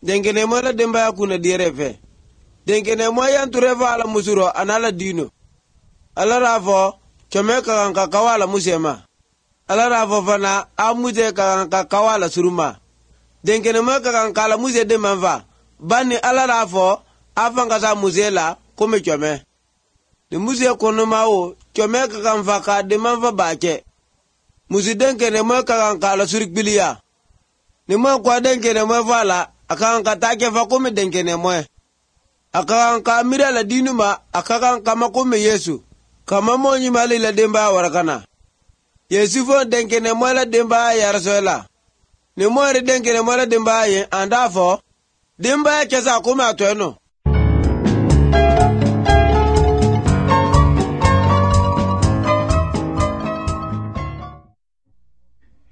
Denkene mo la demba kuna direfe. Denkene mo yan turefa ala musuro anala dino. Ala rafo chome kaganka kawala musema. Ala rafo fana amuse kaganka kawala suruma. Denkene mo kaganka la muse de manfa. Bani ala rafo afanga sa musela kome chome. Ni muse kono mao chome kaganfa ka de manfa bache. Musi denkene mo kaganka la surikbilia. Ni mo kwa denkene mo fala akaganka take fa kome denkene mo. Akaganka mira la dinuma akaganka makome Yesu. Kama monyi mali la demba warakana. Yesu fo denkene mo la demba yarsoela. Ni mo re denkene mo la demba ye andafo demba kesa kuma atweno.